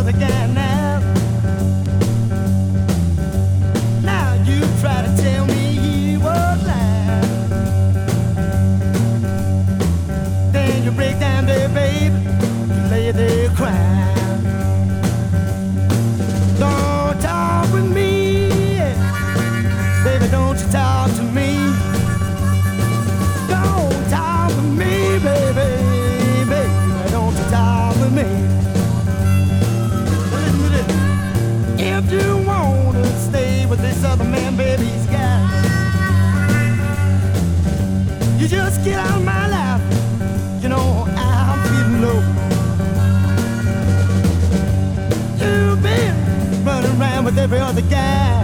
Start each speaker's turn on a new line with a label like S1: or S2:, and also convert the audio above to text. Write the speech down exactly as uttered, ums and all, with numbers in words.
S1: other guy now. Now you try to tell me he was lying. Then you break down there, baby, you lay there crying. Don't talk with me, baby, don't you talk to me. Don't talk with me, baby, baby, don't you talk with me. Listen to this. If you wanna stay with this other man, baby, he's got it. You just get out of my life. You know I'm feeling low. You've been running around with every other guy.